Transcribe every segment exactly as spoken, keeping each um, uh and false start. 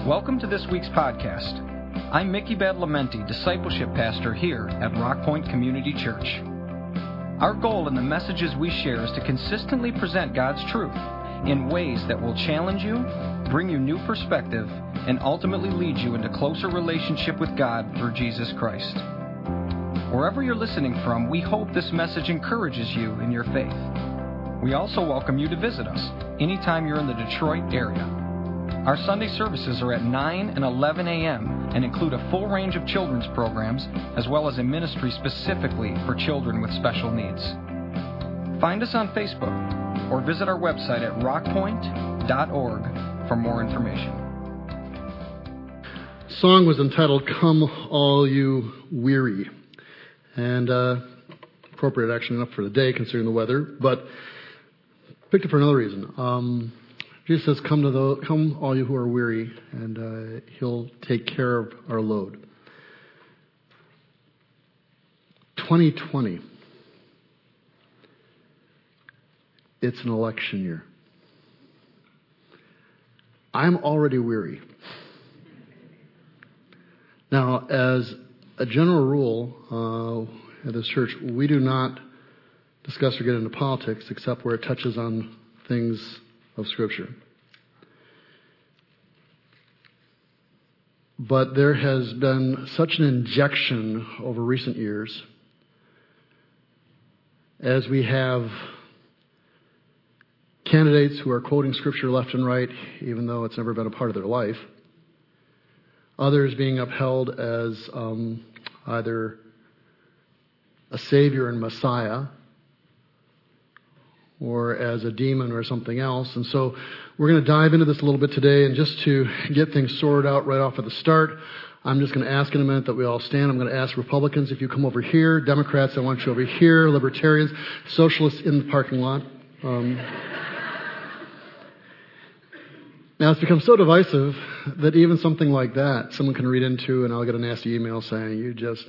Welcome to this week's podcast. I'm Mickey Badalamenti, Discipleship Pastor here at Rock Point Community Church. Our goal in the messages we share is to consistently present God's truth in ways that will challenge you, bring you new perspective, and ultimately lead you into closer relationship with God through Jesus Christ. Wherever you're listening from, we hope this message encourages you in your faith. We also welcome you to visit us anytime you're in the Detroit area. Our Sunday services are at nine and eleven a.m. and include a full range of children's programs, as well as a ministry specifically for children with special needs. Find us on Facebook or visit our website at rock point dot org for more information. The song was entitled, "Come All You Weary," and uh, appropriate actually enough for the day considering the weather, but picked it for another reason. Um, Jesus says, come to the, come all you who are weary, and uh, he'll take care of our load. twenty twenty. It's an election year. I'm already weary. Now, as a general rule uh, at this church, we do not discuss or get into politics except where it touches on things of Scripture. But there has been such an injection over recent years as we have candidates who are quoting Scripture left and right, even though it's never been a part of their life. Others being upheld as um, either a Savior and Messiah, or as a demon or something else. And so we're going to dive into this a little bit today, and just to get things sorted out right off at the start, I'm just going to ask in a minute that we all stand. I'm going to ask Republicans if you come over here, Democrats, I want you over here, Libertarians, Socialists in the parking lot. Um, now it's become so divisive that even something like that someone can read into, and I'll get a nasty email saying, you just...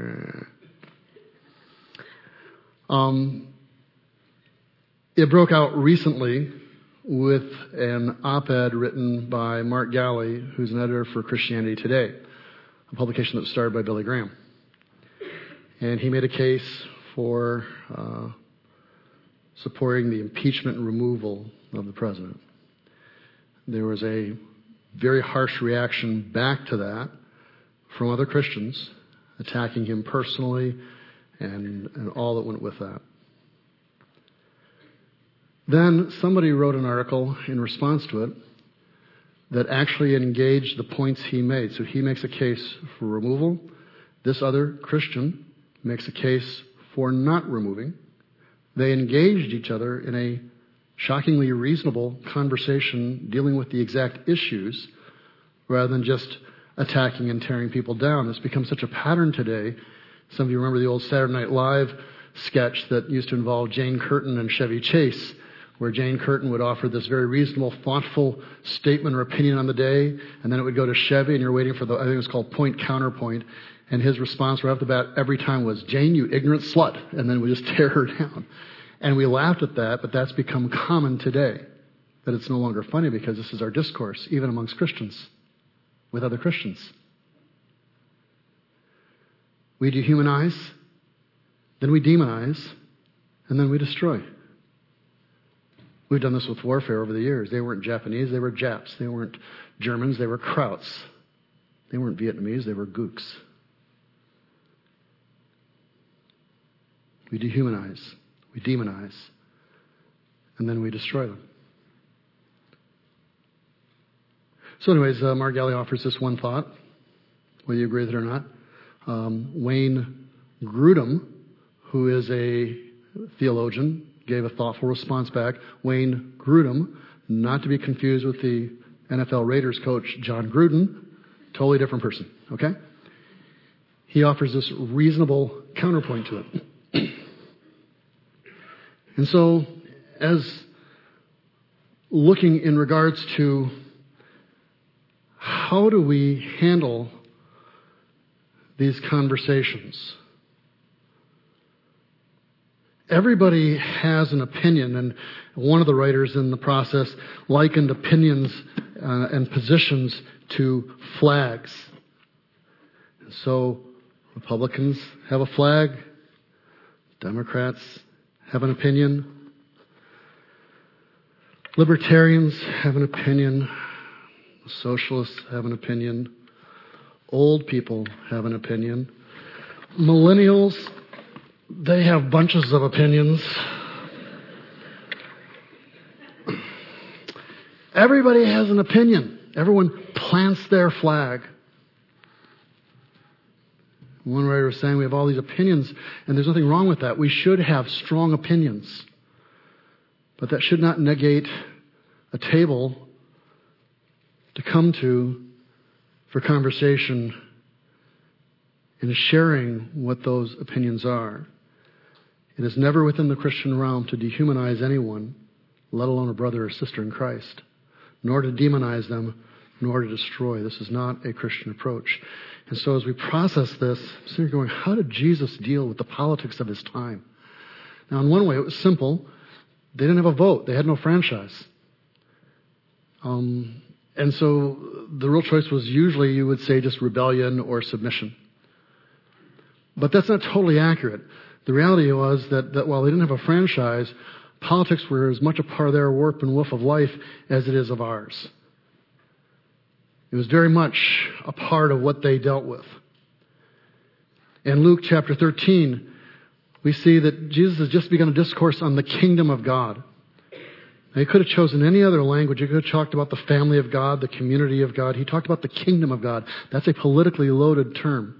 Um... It broke out recently with an op-ed written by Mark Galli, who's an editor for Christianity Today, a publication that was started by Billy Graham. And he made a case for uh, supporting the impeachment and removal of the president. There was a very harsh reaction back to that from other Christians, attacking him personally and, and all that went with that. Then somebody wrote an article in response to it that actually engaged the points he made. So he makes a case for removal. This other Christian makes a case for not removing. They engaged each other in a shockingly reasonable conversation dealing with the exact issues rather than just attacking and tearing people down. It's become such a pattern today. Some of you remember the old Saturday Night Live sketch that used to involve Jane Curtin and Chevy Chase, where Jane Curtin would offer this very reasonable, thoughtful statement or opinion on the day, and then it would go to Chevy, and you're waiting for the, I think it was called point counterpoint, and his response right off the bat every time was, "Jane, you ignorant slut," and then we just tear her down. And we laughed at that, but that's become common today, that it's no longer funny because this is our discourse, even amongst Christians, with other Christians. We dehumanize, then we demonize, and then we destroy. We've done this with warfare over the years. They weren't Japanese, they were Japs. They weren't Germans, they were Krauts. They weren't Vietnamese, they were Gooks. We dehumanize, we demonize, and then we destroy them. So anyways, uh, Mark Galli offers this one thought, whether you agree with it or not. Um, Wayne Grudem, who is a theologian, gave a thoughtful response back. Wayne Grudem, not to be confused with the N F L Raiders coach John Gruden, totally different person, okay? He offers this reasonable counterpoint to it. And so, as looking in regards to how do we handle these conversations? Everybody has an opinion, and one of the writers in the process likened opinions uh, and positions to flags. So Republicans have a flag. Democrats have an opinion. Libertarians have an opinion. Socialists have an opinion. Old people have an opinion. Millennials, they have bunches of opinions. Everybody has an opinion. Everyone plants their flag. One writer was saying we have all these opinions, and there's nothing wrong with that. We should have strong opinions. But that should not negate a table to come to for conversation and sharing what those opinions are. It is never within the Christian realm to dehumanize anyone, let alone a brother or sister in Christ, nor to demonize them, nor to destroy. This is not a Christian approach. And so as we process this, I'm sitting here going, how did Jesus deal with the politics of his time? Now, in one way, it was simple. They didn't have a vote. They had no franchise. Um, and so the real choice was usually, you would say, just rebellion or submission. But that's not totally accurate. The reality was that, that while they didn't have a franchise, politics were as much a part of their warp and woof of life as it is of ours. It was very much a part of what they dealt with. In Luke chapter thirteen, we see that Jesus has just begun a discourse on the kingdom of God. Now, he could have chosen any other language. He could have talked about the family of God, the community of God. He talked about the kingdom of God. That's a politically loaded term.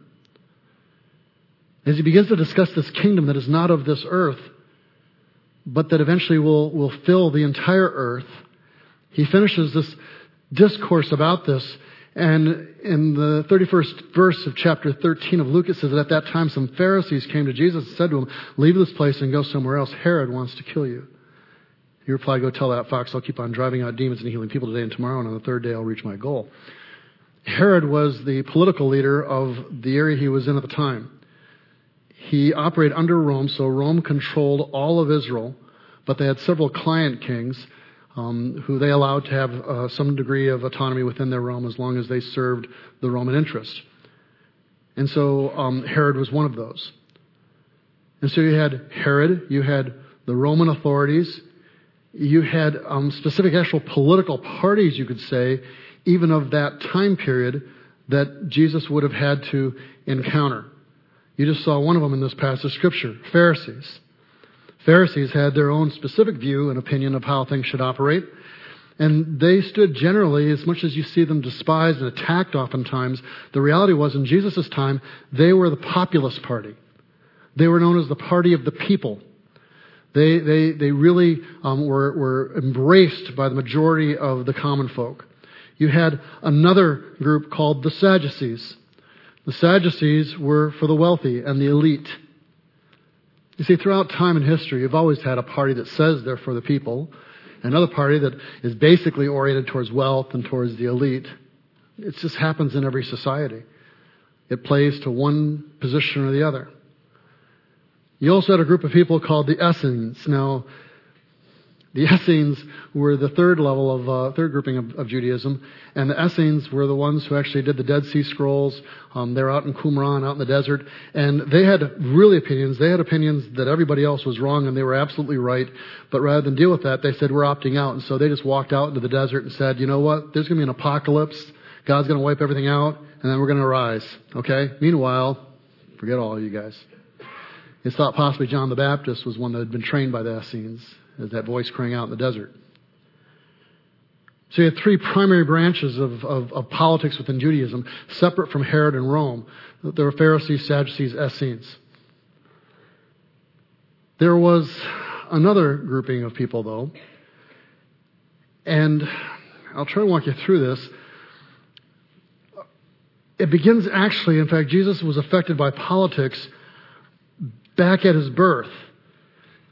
As he begins to discuss this kingdom that is not of this earth, but that eventually will, will fill the entire earth, he finishes this discourse about this. And in the thirty-first verse of chapter thirteen of Luke, it says that at that time some Pharisees came to Jesus and said to him, "Leave this place and go somewhere else. Herod wants to kill you." He replied, "Go tell that fox I'll keep on driving out demons and healing people today and tomorrow, and on the third day I'll reach my goal." Herod was the political leader of the area he was in at the time. He operated under Rome, so Rome controlled all of Israel, but they had several client kings um, who they allowed to have uh, some degree of autonomy within their realm as long as they served the Roman interest. And so um, Herod was one of those. And so you had Herod, you had the Roman authorities, you had um, specific actual political parties, you could say, even of that time period that Jesus would have had to encounter. You just saw one of them in this passage of Scripture, Pharisees. Pharisees had their own specific view and opinion of how things should operate. And they stood generally, as much as you see them despised and attacked oftentimes, the reality was in Jesus' time, they were the populist party. They were known as the party of the people. They they they really um, were, were embraced by the majority of the common folk. You had another group called the Sadducees. The Sadducees were for the wealthy and the elite. You see, throughout time and history, you've always had a party that says they're for the people, another party that is basically oriented towards wealth and towards the elite. It just happens in every society. It plays to one position or the other. You also had a group of people called the Essenes. Now, the Essenes were the third level of, uh, third grouping of, of Judaism, and the Essenes were the ones who actually did the Dead Sea Scrolls. Um, they were out in Qumran, out in the desert, and they had really opinions. They had opinions that everybody else was wrong, and they were absolutely right. But rather than deal with that, they said, we're opting out. And so they just walked out into the desert and said, you know what? There's going to be an apocalypse. God's going to wipe everything out, and then we're going to rise. Okay? Meanwhile, forget all you guys. It's thought possibly John the Baptist was one that had been trained by the Essenes, as that voice crying out in the desert. So you had three primary branches of, of, of politics within Judaism, separate from Herod and Rome. There were Pharisees, Sadducees, Essenes. There was another grouping of people, though, and I'll try to walk you through this. It begins actually, in fact, Jesus was affected by politics back at his birth.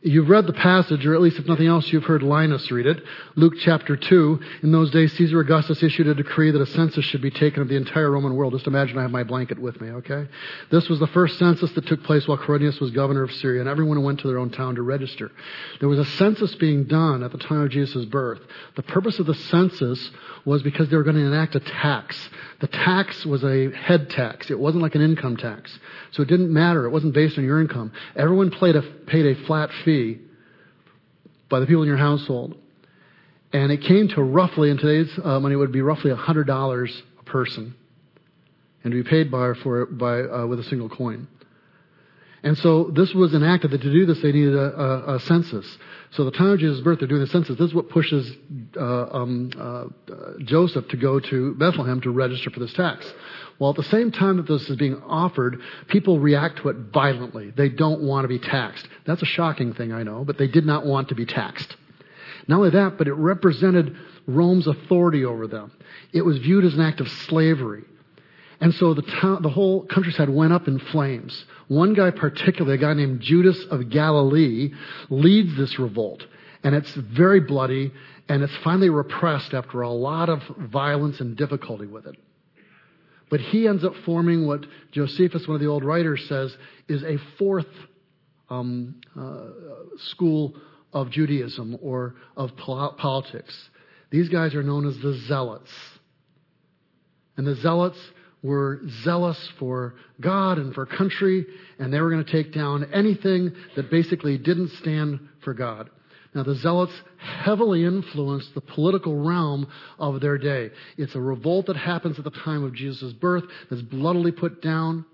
you've read the passage, or at least if nothing else, you've heard Linus read it. Luke chapter two. In those days, Caesar Augustus issued a decree that a census should be taken of the entire Roman world. Just imagine I have my blanket with me, okay? This was the first census that took place while Quirinius was governor of Syria, and everyone went to their own town to register. There was a census being done at the time of Jesus' birth. The purpose of the census was because they were going to enact a tax. The tax was a head tax. It wasn't like an income tax. So it didn't matter. It wasn't based on your income. Everyone paid a, paid a flat fee by the people in your household. And it came to roughly, in today's uh, money, it would be roughly one hundred dollars a person. And to be paid by, for by uh, with a single coin. And so this was enacted that to do this, they needed a, a, a census. So the time of Jesus' birth, they're doing the census. This is what pushes uh, um, uh, Joseph to go to Bethlehem to register for this tax. Well, at the same time that this is being offered, people react to it violently. They don't want to be taxed. That's a shocking thing, I know, but they did not want to be taxed. Not only that, but it represented Rome's authority over them. It was viewed as an act of slavery. And so the town, the whole countryside went up in flames. One guy particularly, a guy named Judas of Galilee, leads this revolt. And it's very bloody, and it's finally repressed after a lot of violence and difficulty with it. But he ends up forming what Josephus, one of the old writers, says is a fourth um, uh, school of Judaism or of pol- politics. These guys are known as the Zealots. And the Zealots were zealous for God and for country, and they were going to take down anything that basically didn't stand for God. Now, the Zealots heavily influenced the political realm of their day. It's a revolt that happens at the time of Jesus' birth that's bloodily put down.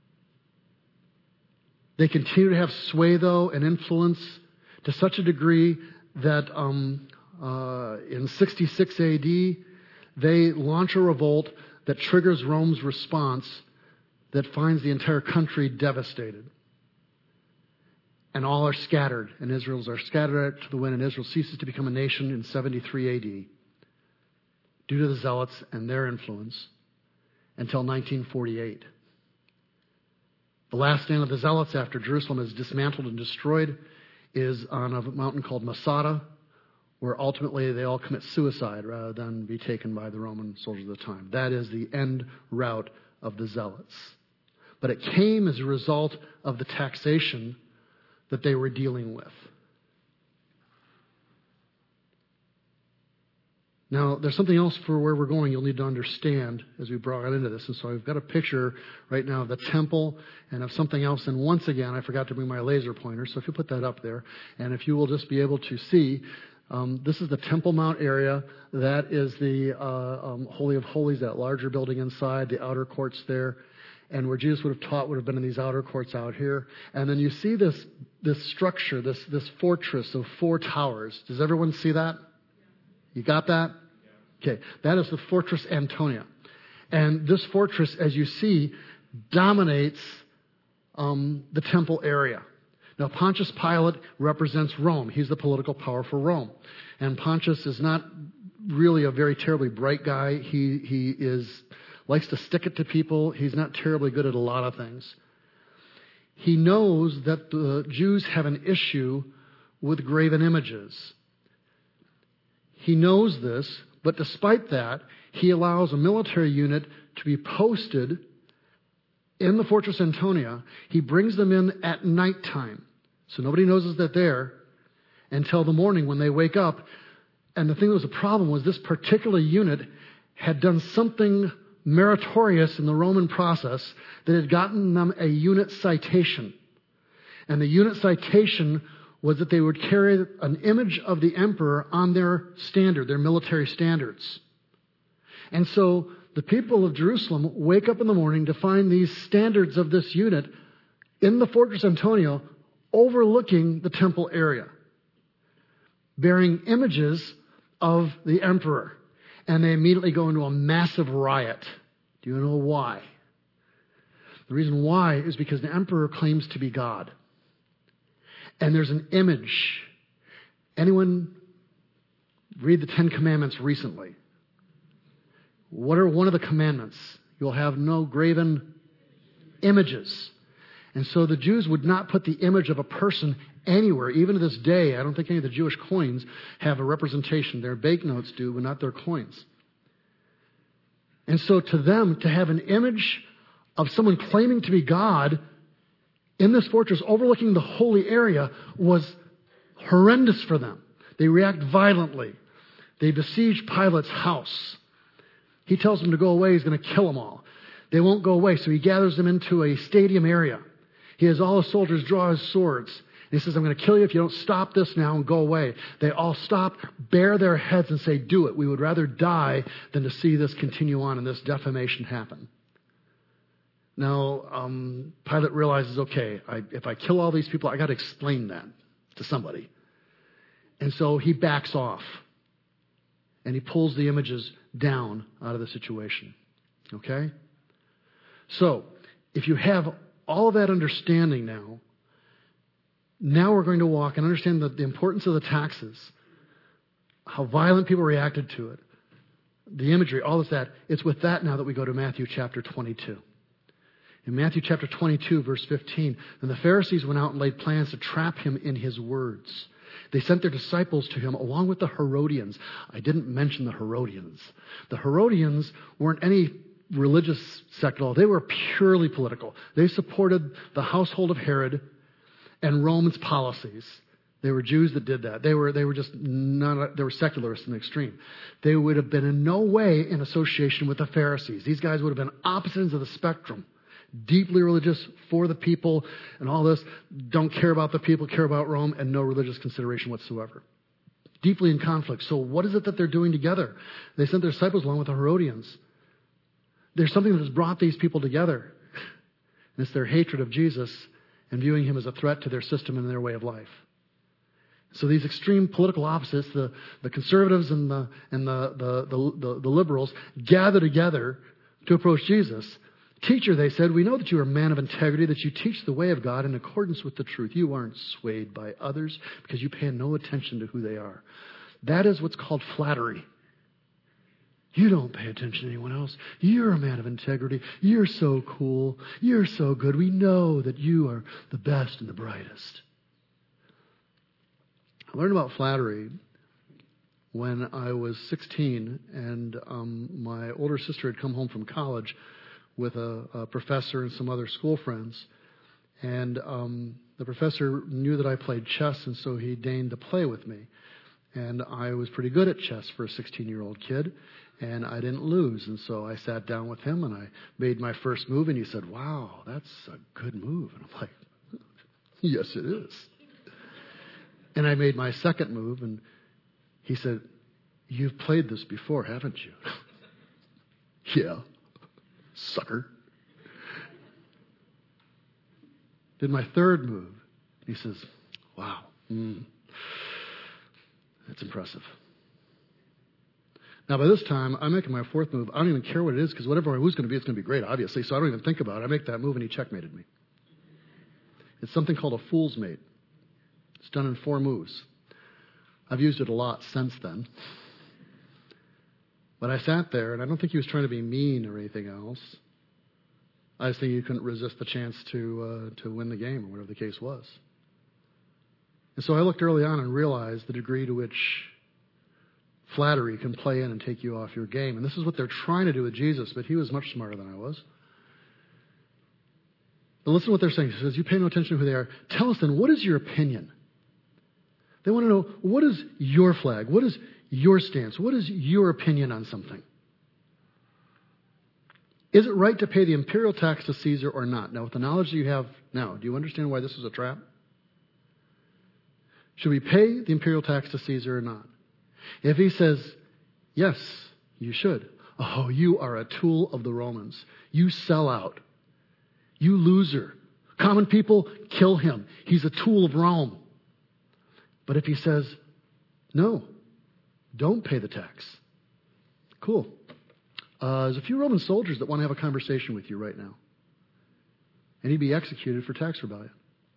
They continue to have sway, though, and influence to such a degree that um, uh, in sixty-six A D, they launch a revolt that triggers Rome's response that finds the entire country devastated. And all are scattered, and Israel's are scattered to the wind, and Israel ceases to become a nation in seventy-three A D due to the Zealots and their influence until nineteen forty-eight. The last stand of the Zealots after Jerusalem is dismantled and destroyed is on a mountain called Masada, where ultimately they all commit suicide rather than be taken by the Roman soldiers of the time. That is the end route of the Zealots. But it came as a result of the taxation that they were dealing with. Now, there's something else for where we're going you'll need to understand as we brought into this. And so I've got a picture right now of the temple and of something else. And once again, I forgot to bring my laser pointer. So if you put that up there, and if you will just be able to see, um, this is the Temple Mount area. That is the uh, um, Holy of Holies, that larger building inside, the outer courts there. And where Jesus would have taught would have been in these outer courts out here. And then you see this this structure, this this fortress of four towers. Does everyone see that? You got that? Okay. That is the Fortress Antonia. And this fortress, as you see, dominates um, the temple area. Now, Pontius Pilate represents Rome. He's the political power for Rome. And Pontius is not really a very terribly bright guy. He he is... likes to stick it to people. He's not terribly good at a lot of things. He knows that the Jews have an issue with graven images. He knows this, but despite that, he allows a military unit to be posted in the Fortress Antonia. He brings them in at nighttime, so nobody knows that they're there until the morning when they wake up. And the thing that was a problem was this particular unit had done something meritorious in the Roman process that had gotten them a unit citation. And the unit citation was that they would carry an image of the emperor on their standard, their military standards. And so the people of Jerusalem wake up in the morning to find these standards of this unit in the Fortress Antonia overlooking the temple area, bearing images of the emperor. And they immediately go into a massive riot. Do you know why? The reason why is because the emperor claims to be God. And there's an image. Anyone read the Ten Commandments recently? What are one of the commandments? You'll have no graven images. And so the Jews would not put the image of a person anywhere. Even to this day, I don't think any of the Jewish coins have a representation. Their banknotes do, but not their coins. And so to them, to have an image of someone claiming to be God in this fortress overlooking the holy area was horrendous for them. They react violently. They besiege Pilate's house. He tells them to go away. He's going to kill them all. They won't go away, so he gathers them into a stadium area. He has all his soldiers draw his swords. And he says, I'm going to kill you if you don't stop this now and go away. They all stop, bare their heads and say, do it. We would rather die than to see this continue on and this defamation happen. Now, um, Pilate realizes, okay, I, if I kill all these people, I got to explain that to somebody. And so he backs off. And he pulls the images down out of the situation. Okay? So, if you have all of that understanding now, now we're going to walk and understand the, the importance of the taxes, how violent people reacted to it, the imagery, all of that. It's with that now that we go to Matthew chapter twenty-two. In Matthew chapter twenty-two, verse fifteen, then the Pharisees went out and laid plans to trap him in his words. They sent their disciples to him along with the Herodians. I didn't mention the Herodians. The Herodians weren't any religious sect at all. They were purely political. They supported the household of Herod and Rome's policies. They were Jews that did that. They were they were just not, they were secularists in the extreme. They would have been in no way in association with the Pharisees. These guys would have been opposite ends of the spectrum. Deeply religious, for the people, and all this. Don't care about the people, care about Rome, and no religious consideration whatsoever. Deeply in conflict. So what is it that they're doing together? They sent their disciples along with the Herodians. There's something that has brought these people together. And it's their hatred of Jesus and viewing him as a threat to their system and their way of life. So these extreme political opposites, the, the conservatives and the and the the, the, the the liberals, gather together to approach Jesus. Teacher, they said, we know that you are a man of integrity, that you teach the way of God in accordance with the truth. You aren't swayed by others because you pay no attention to who they are. That is what's called flattery. You don't pay attention to anyone else. You're a man of integrity. You're so cool. You're so good. We know that you are the best and the brightest. I learned about flattery when I was sixteen, and um, my older sister had come home from college with a, a professor and some other school friends. And um, the professor knew that I played chess, and so he deigned to play with me. And I was pretty good at chess for a sixteen-year-old kid, and I didn't lose. And so I sat down with him, and I made my first move, and he said, wow, that's a good move. And I'm like, yes, it is. And I made my second move, and he said, you've played this before, haven't you? Yeah. Sucker. Did my third move. He says, wow, mm, that's impressive. Now, by this time, I'm making my fourth move. I don't even care what it is, because whatever my move's going to be, it's going to be great, obviously, so I don't even think about it. I make that move, and he checkmated me. It's something called a fool's mate. It's done in four moves. I've used it a lot since then. But I sat there, and I don't think he was trying to be mean or anything else. I just think he couldn't resist the chance to uh, to win the game, or whatever the case was. And so I looked early on and realized the degree to which flattery can play in and take you off your game. And this is what they're trying to do with Jesus, but he was much smarter than I was. But listen to what they're saying. He says, you pay no attention to who they are. Tell us then, what is your opinion? They want to know, what is your flag? What is your stance? What is your opinion on something? Is it right to pay the imperial tax to Caesar or not? Now, with the knowledge that you have now, do you understand why this is a trap? Should we pay the imperial tax to Caesar or not? If he says, yes, you should. Oh, you are a tool of the Romans. You sell out. You loser. Common people, kill him. He's a tool of Rome. But if he says, no, don't pay the tax. Cool. Uh, there's a few Roman soldiers that want to have a conversation with you right now. And he'd be executed for tax rebellion.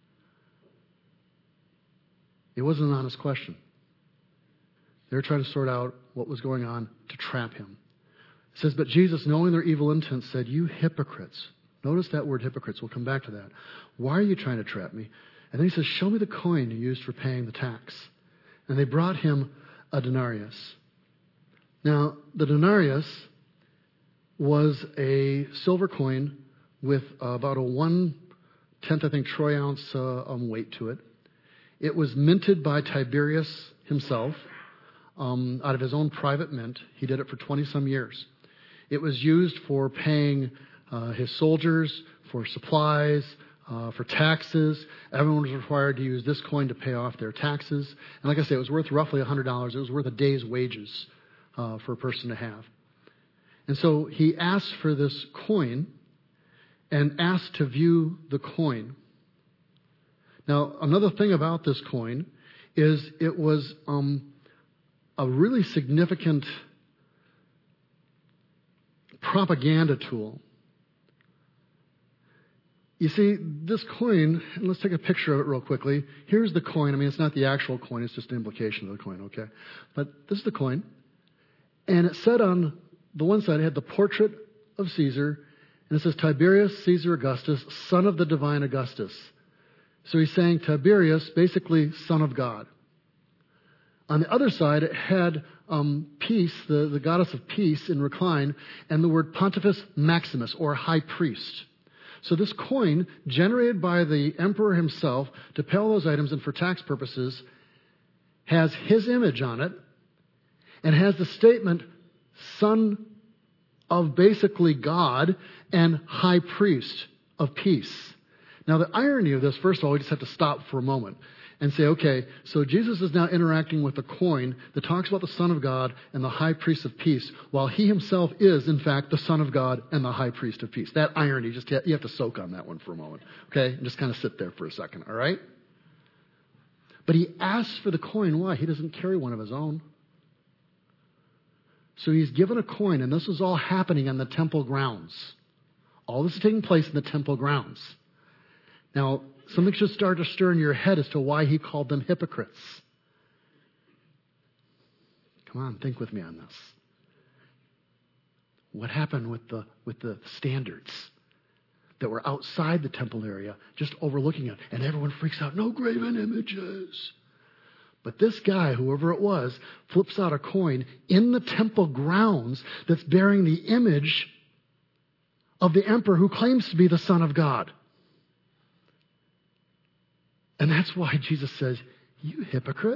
It wasn't an honest question. They were trying to sort out what was going on to trap him. It says, but Jesus, knowing their evil intent, said, you hypocrites. Notice that word hypocrites. We'll come back to that. Why are you trying to trap me? And then he says, show me the coin you used for paying the tax. And they brought him a denarius. Now, the denarius was a silver coin with uh, about a one-tenth, I think, troy ounce uh, um, weight to it. It was minted by Tiberius himself um, out of his own private mint. He did it for twenty-some years. It was used for paying uh, his soldiers, for supplies, uh, for taxes. Everyone was required to use this coin to pay off their taxes. And like I say, it was worth roughly one hundred dollars. It was worth a day's wages uh, for a person to have. And so he asked for this coin and asked to view the coin. Now, another thing about this coin is it was um, a really significant propaganda tool. You see, this coin, and let's take a picture of it real quickly. Here's the coin. I mean, it's not the actual coin. It's just an implication of the coin, okay? But this is the coin. And it said on the one side, it had the portrait of Caesar, and it says Tiberius Caesar Augustus, son of the divine Augustus. So he's saying Tiberius, basically son of God. On the other side, it had um, peace, the, the goddess of peace in recline, and the word Pontifex Maximus, or high priest. So this coin, generated by the emperor himself to pay all those items and for tax purposes, has his image on it, and has the statement, son of basically God and high priest of peace. Now, the irony of this, first of all, we just have to stop for a moment and say, okay, so Jesus is now interacting with a coin that talks about the Son of God and the high priest of peace, while he himself is, in fact, the Son of God and the high priest of peace. That irony, just you have to soak on that one for a moment, okay? And just kind of sit there for a second, all right? But he asks for the coin. Why? He doesn't carry one of his own. So he's given a coin, and this is all happening on the temple grounds. All this is taking place in the temple grounds. Now, something should start to stir in your head as to why he called them hypocrites. Come on, think with me on this. What happened with the with the standards that were outside the temple area, just overlooking it, and everyone freaks out, no graven images. But this guy, whoever it was, flips out a coin in the temple grounds that's bearing the image of the emperor who claims to be the Son of God. And that's why Jesus says, you hypocrite.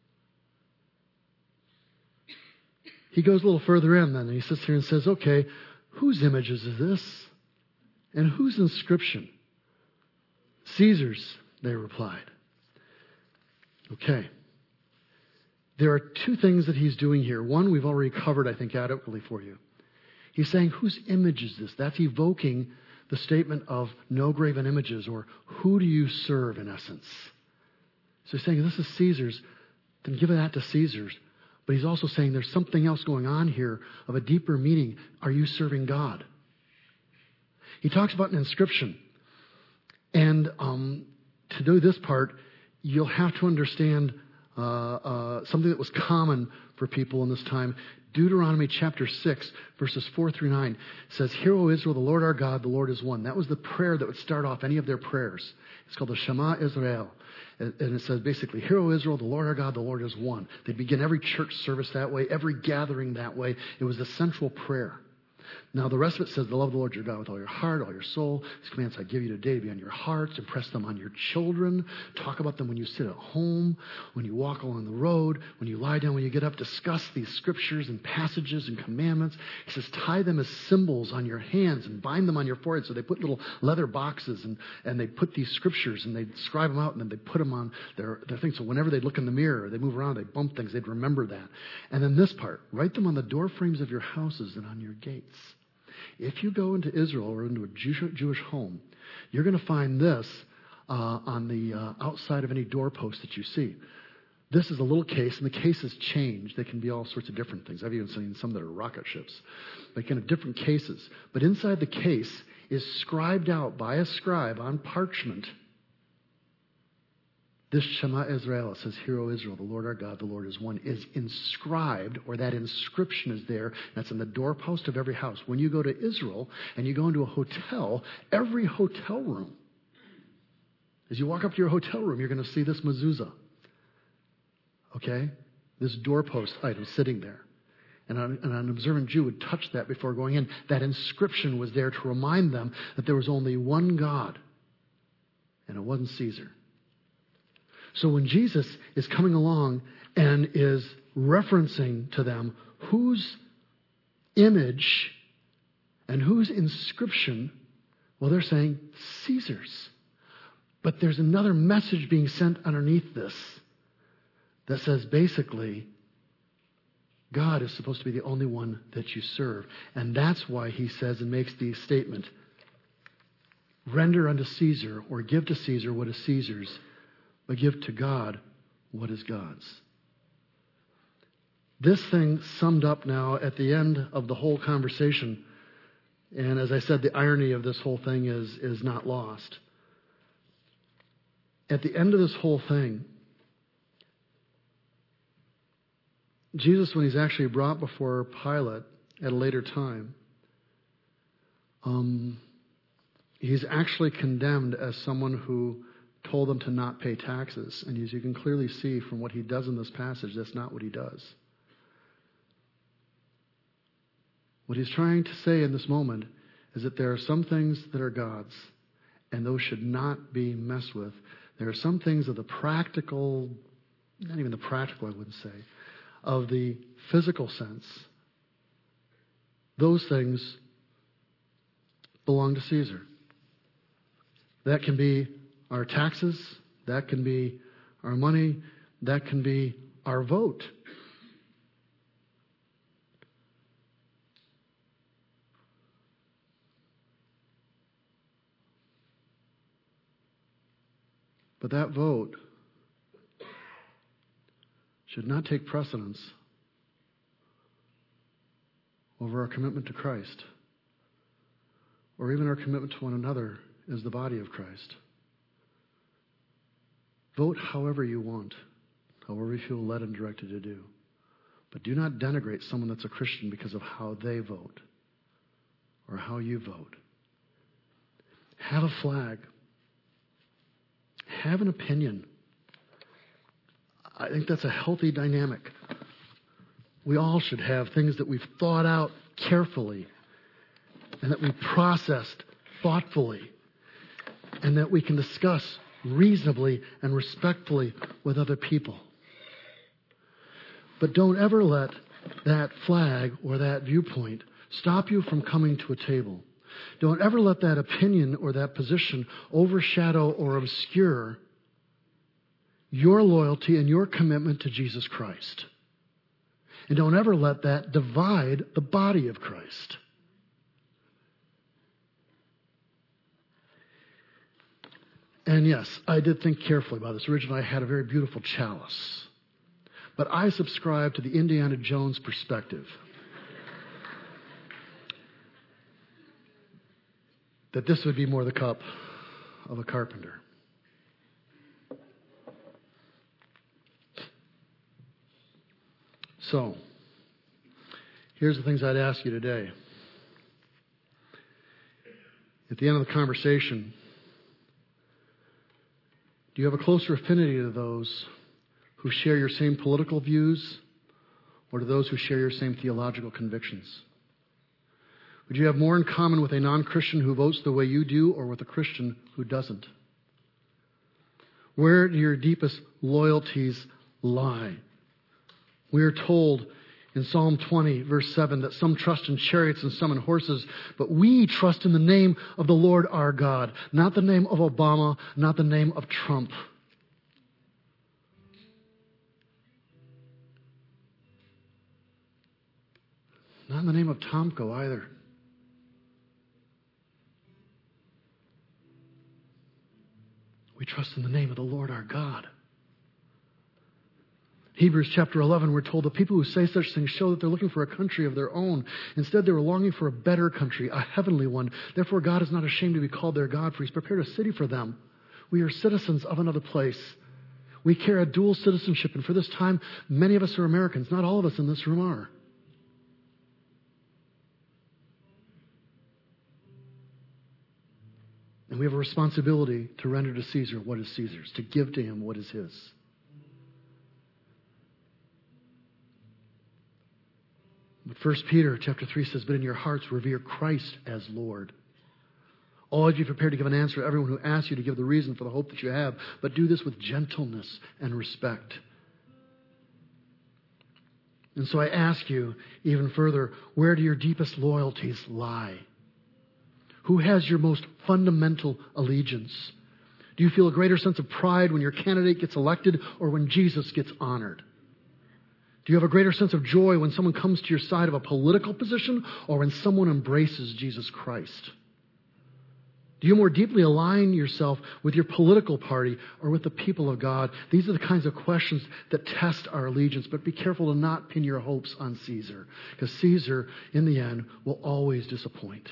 He goes a little further in then, and he sits here and says, okay, whose images is this? And whose inscription? Caesar's, they replied. Okay. There are two things that he's doing here. One, we've already covered, I think, adequately for you. He's saying, whose image is this? That's evoking the statement of no graven images, or who do you serve, in essence? So he's saying, this is Caesar's, then give that to Caesar's. But he's also saying there's something else going on here of a deeper meaning. Are you serving God? He talks about an inscription. And um, to do this part, you'll have to understand uh, uh, something that was common for people in this time. Deuteronomy chapter six, verses four through nine says, Hear, O Israel, the Lord our God, the Lord is one. That was the prayer that would start off any of their prayers. It's called the Shema Israel. And it says basically, Hear, O Israel, the Lord our God, the Lord is one. They begin every church service that way, every gathering that way. It was the central prayer. Now, the rest of it says, to love the Lord your God with all your heart, all your soul. These commands I give you today be on your hearts. Impress them on your children. Talk about them when you sit at home, when you walk along the road, when you lie down, when you get up. Discuss these scriptures and passages and commandments. He says, tie them as symbols on your hands and bind them on your forehead. So they put little leather boxes and, and they put these scriptures and they scribe them out and then they put them on their, their things. So whenever they look in the mirror or they move around, they bump things, they'd remember that. And then this part, write them on the door frames of your houses and on your gates. If you go into Israel or into a Jewish, Jewish home, you're going to find this uh, on the uh, outside of any doorpost that you see. This is a little case, and the cases change. They can be all sorts of different things. I've even seen some that are rocket ships. They can have different cases. But inside the case is scribed out by a scribe on parchment This Shema Israel, it says, Hear, O Israel, the Lord our God, the Lord is one, is inscribed, or that inscription is there. That's in the doorpost of every house. When you go to Israel and you go into a hotel, every hotel room, as you walk up to your hotel room, you're going to see this mezuzah. Okay? This doorpost item sitting there. And an, and an observant Jew would touch that before going in. That inscription was there to remind them that there was only one God, and it wasn't Caesar. So when Jesus is coming along and is referencing to them whose image and whose inscription, well, they're saying Caesar's. But there's another message being sent underneath this that says basically, God is supposed to be the only one that you serve. And that's why he says and makes the statement, render unto Caesar, or give to Caesar what is Caesar's, but give to God what is God's. This thing summed up now at the end of the whole conversation. And as I said, the irony of this whole thing is, is not lost. At the end of this whole thing, Jesus, when he's actually brought before Pilate at a later time, um, he's actually condemned as someone who told them to not pay taxes. And as you can clearly see from what he does in this passage, that's not what he does. What he's trying to say in this moment is that there are some things that are God's, and those should not be messed with. There are some things of the practical, not even the practical, I wouldn't say, of the physical sense. Those things belong to Caesar. That can be our taxes, that can be our money, that can be our vote. But that vote should not take precedence over our commitment to Christ, or even our commitment to one another as the body of Christ. Vote however you want, however you feel led and directed to do. But do not denigrate someone that's a Christian because of how they vote or how you vote. Have a flag. Have an opinion. I think that's a healthy dynamic. We all should have things that we've thought out carefully and that we processed thoughtfully and that we can discuss reasonably and respectfully with other people. But don't ever let that flag or that viewpoint stop you from coming to a table. Don't ever let that opinion or that position overshadow or obscure your loyalty and your commitment to Jesus Christ. And don't ever let that divide the body of Christ. And yes, I did think carefully about this. Originally, I had a very beautiful chalice. But I subscribe to the Indiana Jones perspective. That this would be more the cup of a carpenter. So, here's the things I'd ask you today. At the end of the conversation, do you have a closer affinity to those who share your same political views or to those who share your same theological convictions? Would you have more in common with a non-Christian who votes the way you do or with a Christian who doesn't? Where do your deepest loyalties lie? We are told in Psalm twenty, verse seven, that some trust in chariots and some in horses, but we trust in the name of the Lord our God, not the name of Obama, not the name of Trump. Not in the name of Tomko either. We trust in the name of the Lord our God. Hebrews chapter eleven, we're told the people who say such things show that they're looking for a country of their own. Instead, they were longing for a better country, a heavenly one. Therefore, God is not ashamed to be called their God, for he's prepared a city for them. We are citizens of another place. We carry a dual citizenship, and for this time, many of us are Americans. Not all of us in this room are. And we have a responsibility to render to Caesar what is Caesar's, to give to him what is his. But First Peter chapter three says, but in your hearts revere Christ as Lord. Always be prepared to give an answer to everyone who asks you to give the reason for the hope that you have, but do this with gentleness and respect. And so I ask you even further, where do your deepest loyalties lie? Who has your most fundamental allegiance? Do you feel a greater sense of pride when your candidate gets elected or when Jesus gets honored? Do you have a greater sense of joy when someone comes to your side of a political position or when someone embraces Jesus Christ? Do you more deeply align yourself with your political party or with the people of God? These are the kinds of questions that test our allegiance, but be careful to not pin your hopes on Caesar, because Caesar, in the end, will always disappoint.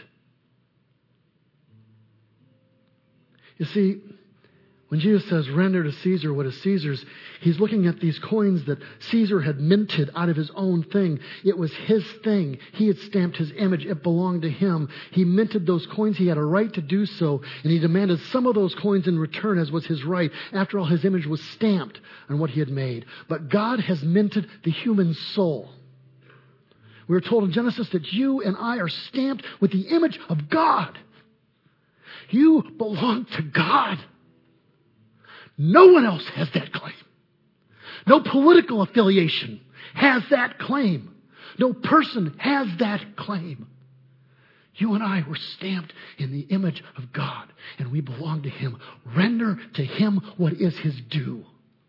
You see, when Jesus says, render to Caesar what is Caesar's, he's looking at these coins that Caesar had minted out of his own thing. It was his thing. He had stamped his image. It belonged to him. He minted those coins. He had a right to do so, and he demanded some of those coins in return as was his right. After all, his image was stamped on what he had made. But God has minted the human soul. We were told in Genesis that you and I are stamped with the image of God. You belong to God. No one else has that claim. No political affiliation has that claim. No person has that claim. You and I were stamped in the image of God, and we belong to Him. Render to Him what is His due.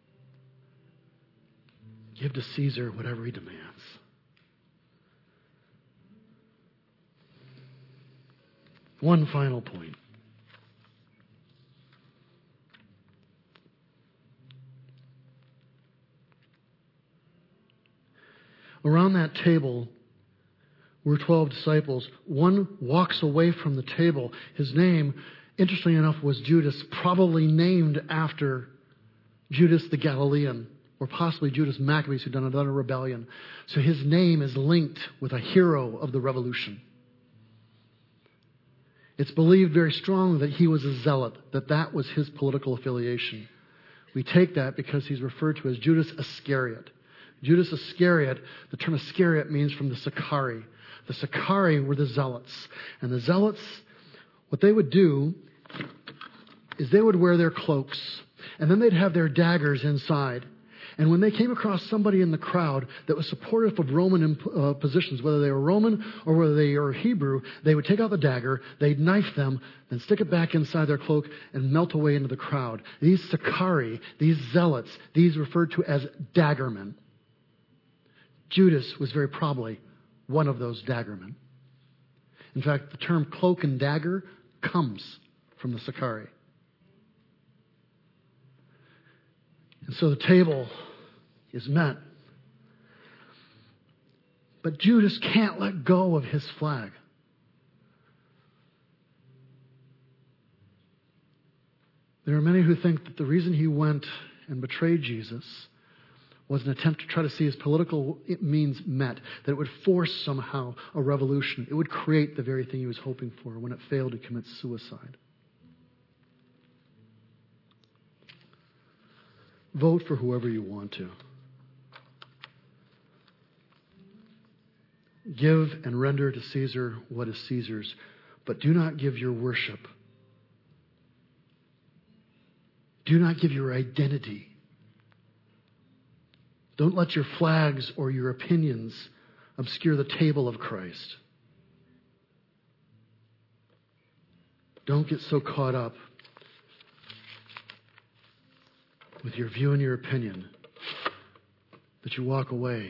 Give to Caesar whatever he demands. One final point. Around that table were twelve disciples. One walks away from the table. His name, interestingly enough, was Judas, probably named after Judas the Galilean, or possibly Judas Maccabeus, who'd done another rebellion. So his name is linked with a hero of the revolution. It's believed very strongly that he was a zealot, that that was his political affiliation. We take that because he's referred to as Judas Iscariot. Judas Iscariot, the term Iscariot means from the Sicarii. The Sicarii were the zealots. And the zealots, what they would do is they would wear their cloaks, and then they'd have their daggers inside. And when they came across somebody in the crowd that was supportive of Roman imp- uh, positions, whether they were Roman or whether they were Hebrew, they would take out the dagger, they'd knife them, then stick it back inside their cloak and melt away into the crowd. These Sicarii, these zealots, these referred to as daggermen. Judas was very probably one of those daggermen. In fact, the term cloak and dagger comes from the Sicarii. And so the table is met. But Judas can't let go of his flag. There are many who think that the reason he went and betrayed Jesus was an attempt to try to see his political means met, that it would force somehow a revolution. It would create the very thing he was hoping for. When it failed, to commit suicide. Vote for whoever you want to. Give and render to Caesar what is Caesar's, but do not give your worship. Do not give your identity. Don't let your flags or your opinions obscure the table of Christ. Don't get so caught up with your view and your opinion that you walk away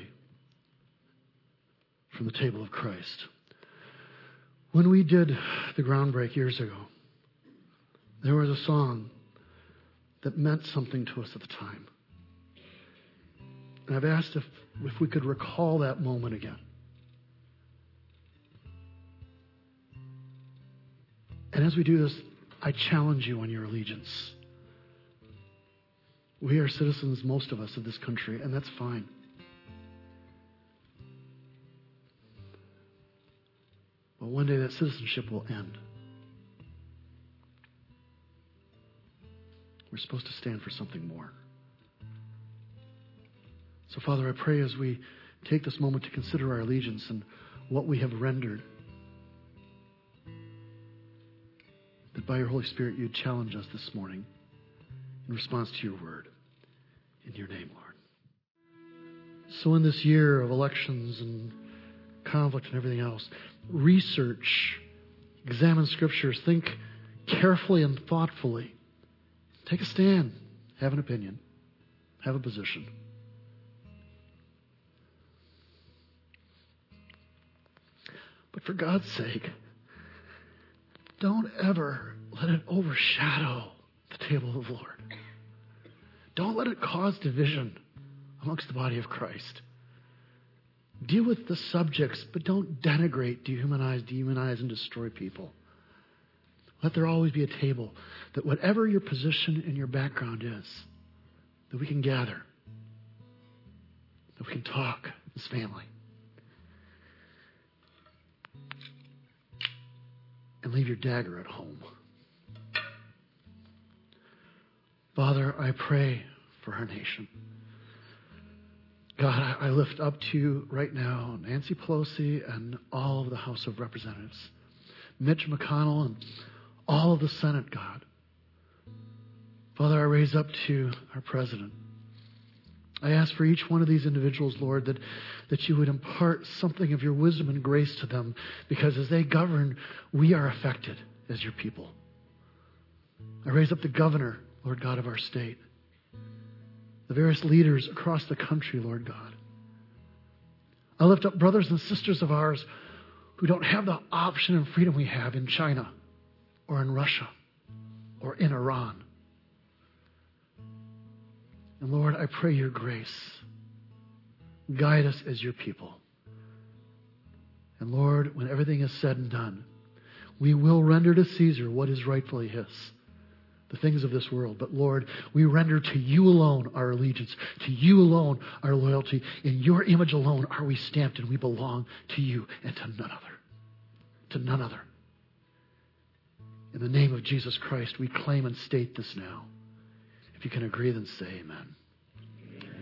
from the table of Christ. When we did the Groundbreak years ago, there was a song that meant something to us at the time. And I've asked if, if we could recall that moment again. And as we do this, I challenge you on your allegiance. We are citizens, most of us, of this country, and that's fine. But one day that citizenship will end. We're supposed to stand for something more. So, Father, I pray as we take this moment to consider our allegiance and what we have rendered, that by your Holy Spirit you'd challenge us this morning in response to your word. In your name, Lord. So in this year of elections and conflict and everything else, research, examine scriptures, think carefully and thoughtfully. Take a stand, have an opinion, have a position. But for God's sake, don't ever let it overshadow the table of the Lord. Don't let it cause division amongst the body of Christ. Deal with the subjects, but don't denigrate, dehumanize, demonize, and destroy people. Let there always be a table that whatever your position and your background is, that we can gather, that we can talk as family. And leave your dagger at home. Father, I pray for our nation. God, I lift up to you right now Nancy Pelosi and all of the House of Representatives, Mitch McConnell and all of the Senate, God. Father, I raise up to our president. I ask for each one of these individuals, Lord, that, that you would impart something of your wisdom and grace to them, because as they govern, we are affected as your people. I raise up the governor, Lord God, of our state, the various leaders across the country, Lord God. I lift up brothers and sisters of ours who don't have the option and freedom we have in China or in Russia or in Iran. And Lord, I pray your grace. Guide us as your people. And Lord, when everything is said and done, we will render to Caesar what is rightfully his, the things of this world. But Lord, we render to you alone our allegiance, to you alone our loyalty. In your image alone are we stamped, and we belong to you and to none other. To none other. In the name of Jesus Christ, we claim and state this now. If you can agree, then say amen.